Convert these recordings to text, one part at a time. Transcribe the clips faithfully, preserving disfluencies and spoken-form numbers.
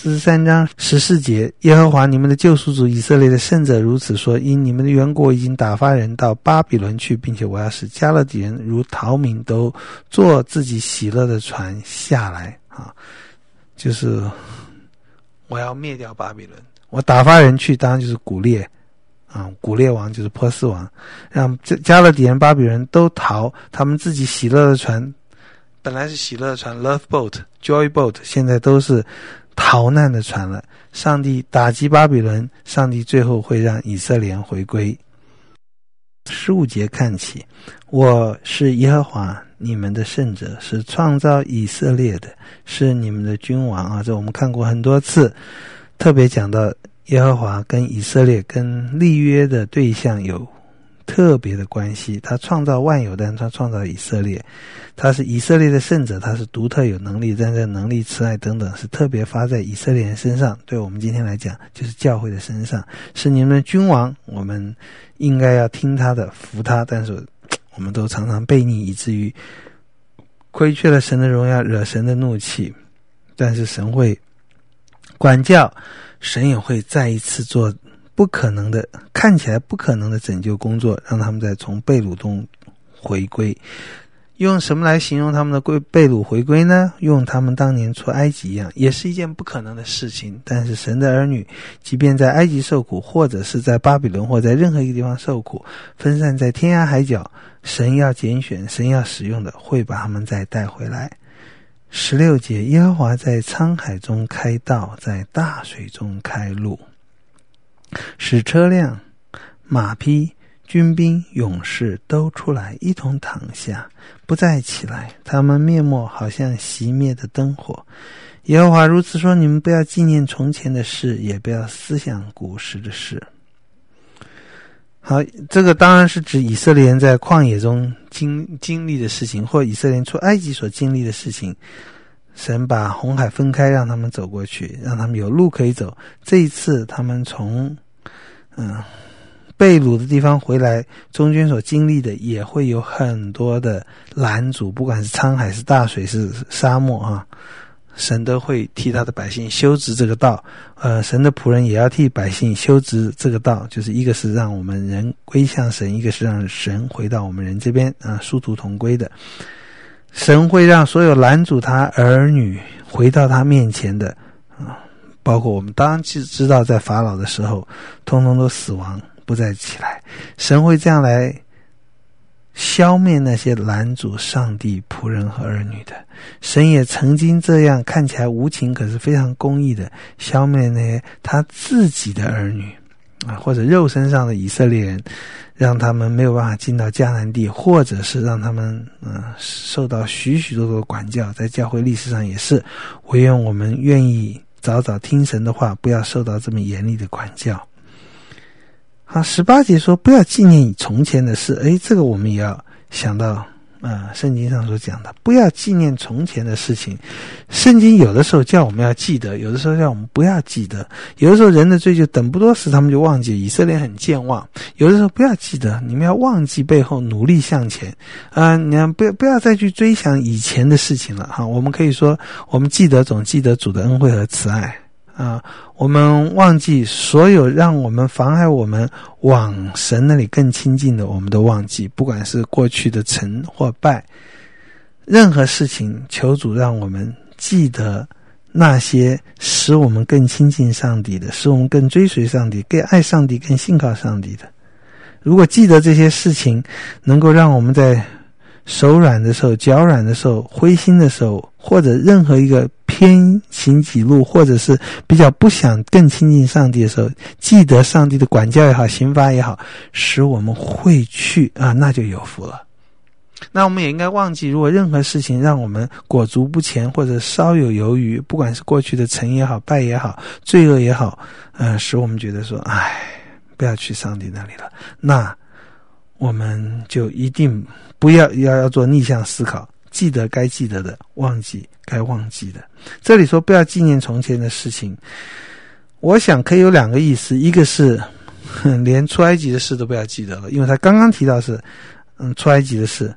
四十三章十四节，耶和华你们的救赎主以色列的圣者如此说，因你们的缘故已经打发人到巴比伦去，并且我要使迦勒底人如逃民都坐自己喜乐的船下来啊，就是我要灭掉巴比伦，我打发人去，当然就是古列啊，古列王就是波斯王，让迦勒底人、巴比伦人都逃，他们自己喜乐的船，本来是喜乐的船 Love Boat、Joy Boat， 现在都是逃难的船了。上帝打击巴比伦，上帝最后会让以色列回归。十五节看起，我是耶和华你们的圣者，是创造以色列的，是你们的君王啊！这我们看过很多次，特别讲到耶和华跟以色列跟立约的对象有特别的关系，他创造万有，但他创造以色列，他是以色列的圣者，他是独特有能力，但这能力、慈爱等等是特别发在以色列人身上，对我们今天来讲就是教会的身上，是你们的君王，我们应该要听他的，服他，但是我们都常常悖逆，以至于亏缺了神的荣耀，惹神的怒气。但是神会管教，神也会再一次做不可能的，看起来不可能的拯救工作，让他们再从被掳中回归。用什么来形容他们的被掳回归呢？用他们当年出埃及一样，也是一件不可能的事情。但是神的儿女即便在埃及受苦，或者是在巴比伦，或在任何一个地方受苦，分散在天涯海角，神要拣选，神要使用的，会把他们再带回来。十六节，耶和华在沧海中开道，在大水中开路，使车辆、马匹、军兵、勇士都出来，一同躺下，不再起来，他们面目好像熄灭的灯火。耶和华如此说，你们不要纪念从前的事，也不要思想古时的事。好，这个当然是指以色列人在旷野中经经历的事情，或以色列人出埃及所经历的事情。神把红海分开，让他们走过去，让他们有路可以走。这一次他们从嗯被掳的地方回来，中间所经历的也会有很多的拦阻，不管是沧海是大水是沙漠啊，神都会替他的百姓修直这个道。呃，神的仆人也要替百姓修直这个道，就是一个是让我们人归向神，一个是让神回到我们人这边啊，殊途同归的。神会让所有拦阻他儿女回到他面前的啊，包括我们当然知道在法老的时候通通都死亡，不再起来。神会这样来消灭那些拦阻上帝仆人和儿女的。神也曾经这样看起来无情，可是非常公义的消灭那些他自己的儿女啊，或者肉身上的以色列人，让他们没有办法进到迦南地，或者是让他们呃受到许许多多的管教。在教会历史上也是，唯愿我们愿意早早听神的话，不要受到这么严厉的管教。好，十八节说不要纪念以从前的事。诶，这个我们也要想到呃，圣经上所讲的，不要纪念从前的事情。圣经有的时候叫我们要记得，有的时候叫我们不要记得。有的时候人的罪就等不多时，他们就忘记。以色列很健忘，有的时候不要记得，你们要忘记背后，努力向前。啊、呃，你不要不要再去追想以前的事情了哈。我们可以说，我们记得总记得主的恩惠和慈爱。啊，我们忘记所有让我们妨碍我们往神那里更亲近的，我们都忘记，不管是过去的成或败，任何事情求主让我们记得那些使我们更亲近上帝的，使我们更追随上帝，更爱上帝，更信靠上帝的。如果记得这些事情，能够让我们在手软的时候、脚软的时候、灰心的时候，或者任何一个偏行己路，或者是比较不想更亲近上帝的时候，记得上帝的管教也好，刑罚也好，使我们会去啊，那就有福了。那我们也应该忘记，如果任何事情让我们裹足不前，或者稍有犹豫，不管是过去的成也好，败也好，罪恶也好，呃，使我们觉得说，唉，不要去上帝那里了，那我们就一定不要要要做逆向思考，记得该记得的，忘记该忘记的。这里说不要纪念从前的事情，我想可以有两个意思，一个是连出埃及的事都不要记得了，因为他刚刚提到是嗯出埃及的事，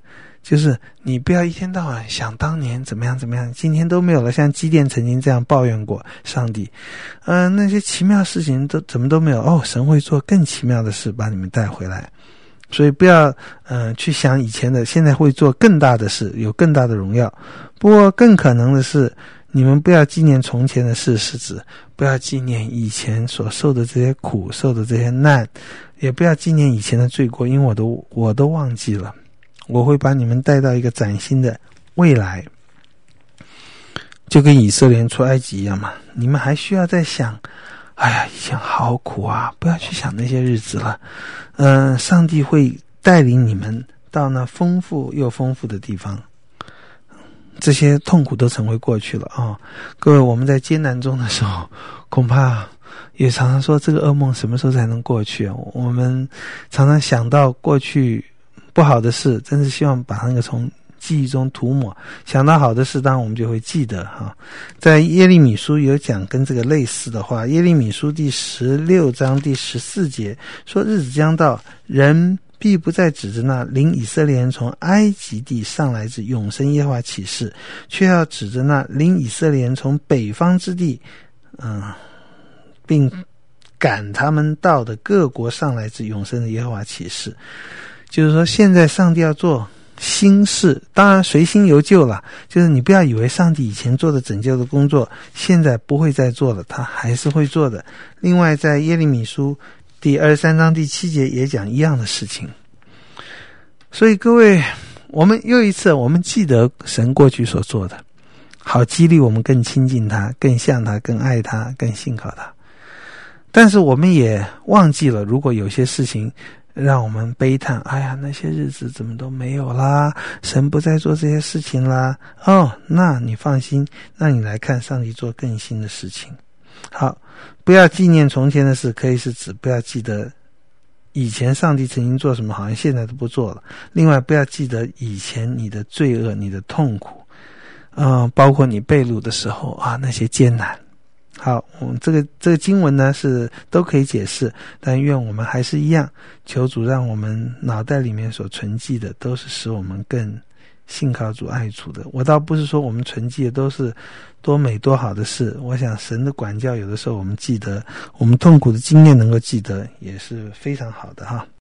就是你不要一天到晚想当年怎么样怎么样，今天都没有了。像基甸曾经这样抱怨过上帝，嗯、呃，那些奇妙事情都怎么都没有哦，神会做更奇妙的事把你们带回来。所以不要嗯、呃、去想以前的，现在会做更大的事，有更大的荣耀。不过更可能的是，你们不要纪念从前的事，是指不要纪念以前所受的这些苦，受的这些难，也不要纪念以前的罪过，因为我都我都忘记了。我会把你们带到一个崭新的未来，就跟以色列人出埃及一样嘛。你们还需要再想，哎呀，以前好苦啊，不要去想那些日子了。嗯、呃，上帝会带领你们到那丰富又丰富的地方，这些痛苦都成为过去了啊、哦！各位，我们在艰难中的时候，恐怕也常常说这个噩梦什么时候才能过去？我们常常想到过去不好的事，真是希望把那个从记忆中涂抹。想到好的事，当然我们就会记得哈。在耶利米书有讲跟这个类似的话，耶利米书第十六章第十四节说：日子将到，人必不再指着那领以色列人从埃及地上来之永生耶和华起誓，却要指着那领以色列人从北方之地，嗯，并赶他们到的各国上来之永生的耶和华起誓。就是说，现在上帝要做新事，当然随心由旧了。就是你不要以为上帝以前做的拯救的工作，现在不会再做了，他还是会做的。另外，在耶利米书第二十三章第七节也讲一样的事情。所以各位，我们又一次我们记得神过去所做的，好激励我们更亲近他，更像他，更爱他，更信靠他。但是我们也忘记了，如果有些事情让我们悲叹，哎呀，那些日子怎么都没有啦，神不再做这些事情啦。哦，那你放心，那你来看上帝做更新的事情。好，不要纪念从前的事，可以是指不要记得以前上帝曾经做什么，好像现在都不做了。另外，不要记得以前你的罪恶、你的痛苦，嗯、呃，包括你被掳的时候啊，那些艰难。好，我们这个这个经文呢是都可以解释，但愿我们还是一样，求主让我们脑袋里面所存记的都是使我们更信靠主、爱主的。我倒不是说我们存记的都是多美多好的事，我想神的管教有的时候我们记得，我们痛苦的经验能够记得，也是非常好的哈。